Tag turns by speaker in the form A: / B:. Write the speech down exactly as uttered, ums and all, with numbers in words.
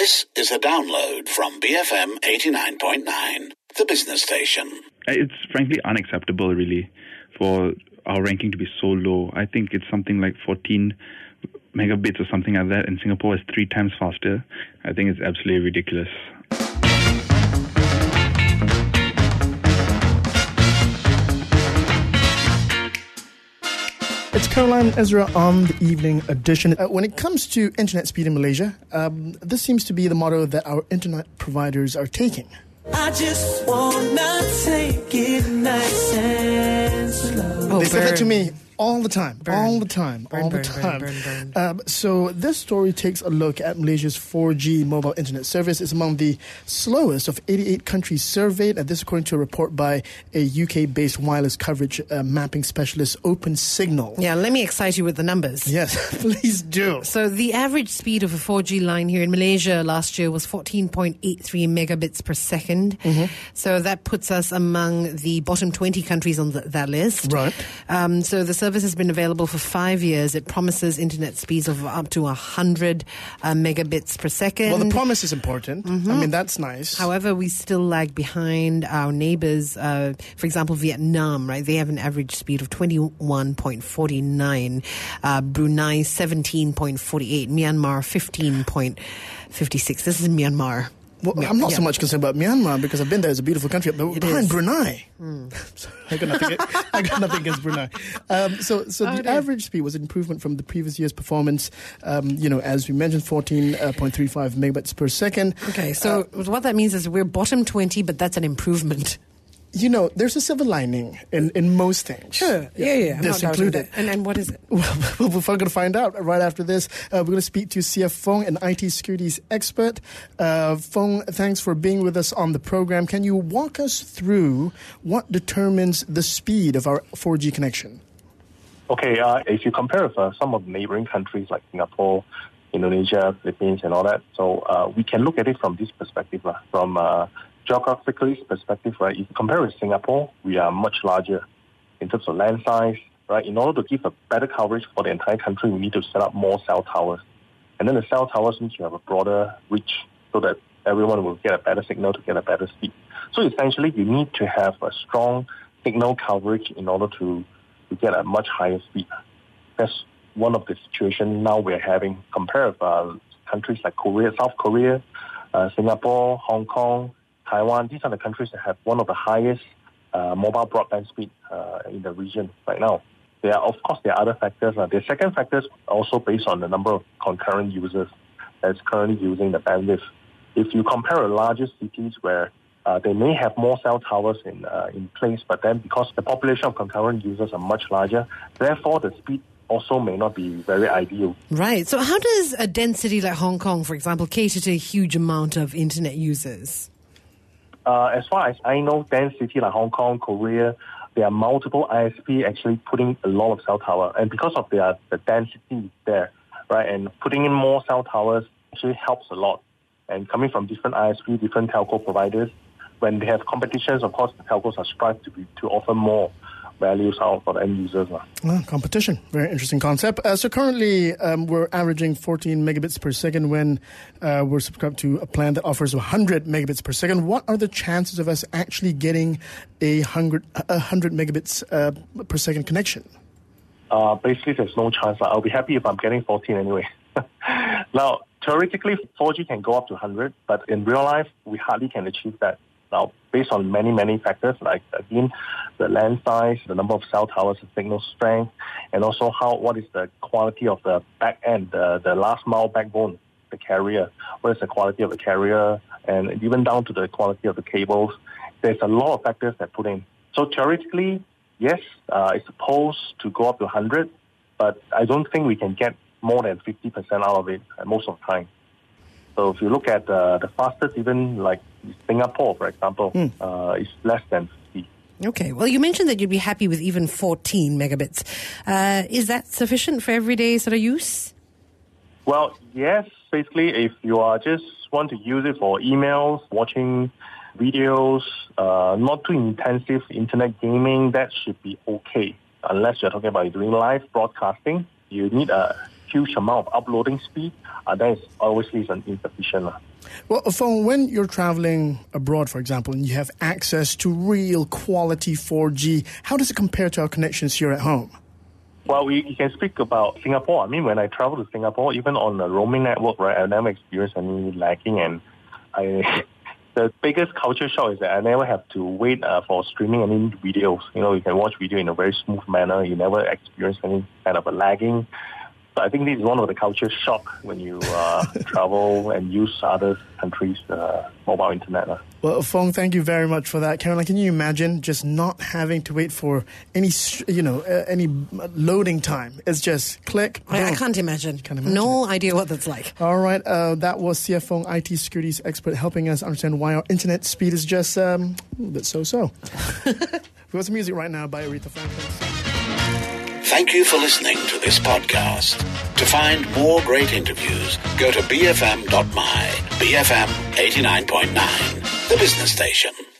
A: This is a download from B F M eighty-nine point nine, the business station.
B: It's frankly unacceptable, really, for our ranking to be so low. I think it's something like fourteen megabits or something like that. In Singapore, it's three times faster. I think it's absolutely ridiculous.
C: It's Caroline Ezra on the evening edition. Uh, when it comes to internet speed in Malaysia, um, this seems to be the motto that our internet providers are taking.
D: I just wanna take it nice and slow.
C: Oh, they
D: burn.
C: say that to me all the time,
D: Burn.
C: all the time,
D: Burn,
C: all
D: burn,
C: the time.
D: burn, burn, burn.
C: Um, so this story takes a look at Malaysia's four G mobile internet service. It's among the slowest of eighty-eight countries surveyed, and this according to a report by a U K-based wireless coverage uh, mapping specialist, OpenSignal.
E: Yeah, let me excite you with the numbers.
C: Yes, please do.
E: So the average speed of a four G line here in Malaysia last year was fourteen point eight three megabits per second.
C: Mm-hmm.
E: So that puts us among the bottom twenty countries on the, that list.
C: Right.
E: Um, so the service has been available for five years. It promises internet speeds of up to one hundred uh, megabits per second.
C: Well, the promise is important.
E: Mm-hmm.
C: I mean, that's nice.
E: However, we still lag behind our neighbors. Uh, for example, Vietnam, right? They have an average speed of twenty-one point four nine. Uh, Brunei, seventeen point four eight. Myanmar, fifteen point five six. This is Myanmar.
C: Well,
E: Yeah,
C: I'm not
E: yeah.
C: so much concerned about Myanmar because I've been there. It's a beautiful country. But
E: It
C: behind
E: is.
C: Brunei,
E: Mm.
C: I got nothing. I got nothing against Brunei. Um, so, so
E: Oh,
C: the
E: dear.
C: average speed was an improvement from the previous year's performance. Um, you know, as we mentioned, fourteen point three five megabits per second.
E: Okay, so
C: Uh,
E: what that means is we're bottom twenty, but that's an improvement.
C: You know, there's a silver lining in, in most things.
E: Sure. Yeah, yeah. I'm
C: This
E: not doubting
C: included.
E: that. And, and what is it?
C: Well, we're going to find out right after this. Uh, we're going to speak to C F Fong, an I T securities expert. Uh, Fong, thanks for being with us on the program. Can you walk us through what determines the speed of our four G connection?
F: Okay, uh, if you compare with uh, some of the neighboring countries like Singapore, Indonesia, Philippines, and all that, so uh, we can look at it from this perspective, uh, from uh, geographically perspective, right? If you compare with Singapore, we are much larger in terms of land size, right? In order to give a better coverage for the entire country, we need to set up more cell towers. And then the cell towers need to have a broader reach so that everyone will get a better signal to get a better speed. So essentially, you need to have a strong signal coverage in order to, to get a much higher speed. That's one of the situations now we're having compared with uh, countries like Korea, South Korea, uh, Singapore, Hong Kong, Taiwan. These are the countries that have one of the highest uh, mobile broadband speed uh, in the region right now. There are, of course, there are other factors. Uh, the second factor is also based on the number of concurrent users that's currently using the bandwidth. If you compare the larger cities where uh, they may have more cell towers in uh, in place, but then because the population of concurrent users are much larger, therefore the speed also may not be very ideal.
E: Right. So how does a density like Hong Kong, for example, cater to a huge amount of internet users?
F: Uh, as far as I know, dense city like Hong Kong, Korea, there are multiple I S P actually putting a lot of cell tower, and because of their the density there, right, and putting in more cell towers actually helps a lot. And coming from different I S P, different telco providers, when they have competitions, of course, the telcos are strived to be to offer more values out for the end users.
C: Well, competition, very interesting concept. Uh, so currently um, we're averaging fourteen megabits per second when uh, we're subscribed to a plan that offers one hundred megabits per second. What are the chances of us actually getting a one hundred, a one hundred megabits uh, per second connection?
F: Uh, basically, there's no chance. I'll be happy if I'm getting fourteen anyway. Now, theoretically, four G can go up to one hundred, but in real life, we hardly can achieve that. Now, based on many, many factors, like, again, the land size, the number of cell towers, the signal strength, and also how what is the quality of the back end, the, the last mile backbone, the carrier, what is the quality of the carrier, and even down to the quality of the cables. There's a lot of factors that put in. So theoretically, yes, uh, it's supposed to go up to one hundred, but I don't think we can get more than fifty percent out of it at most of the time. So if you look at uh, the fastest, even like Singapore, for example, mm. uh, is less than fifty.
E: Okay. Well, you mentioned that you'd be happy with even fourteen megabits. Uh, is that sufficient for everyday sort of use?
F: Well, yes. Basically, if you are just want to use it for emails, watching videos, uh, not too intensive internet gaming, that should be okay. Unless you're talking about doing live broadcasting, you need a huge amount of uploading speed, uh, that is obviously insufficient. Uh.
C: Well, Fong, when you're traveling abroad, for example, and you have access to real quality four G, how does it compare to our connections here at home?
F: Well, we you can speak about Singapore. I mean, when I travel to Singapore, even on the roaming network, right, I never experienced any lagging, and I the biggest culture shock is that I never have to wait uh, for streaming any videos. You know, you can watch video in a very smooth manner. You never experience any kind of a lagging. So I think this is one of the culture shock when you uh, travel and use other countries' uh, mobile internet. Uh.
C: Well, Fong, thank you very much for that. Caroline, can you imagine just not having to wait for any, you know, uh, any loading time? It's just click.
E: I, I can't imagine.
C: Can't imagine.
E: No idea what that's like.
C: All right, uh, that was C F Fong, I T securities expert, helping us understand why our internet speed is just um, a little bit so-so. We've got some music right now by Aretha Franklin.
A: Thank you for listening to this podcast. To find more great interviews, go to b f m dot m y, B F M eighty-nine point nine, the business station.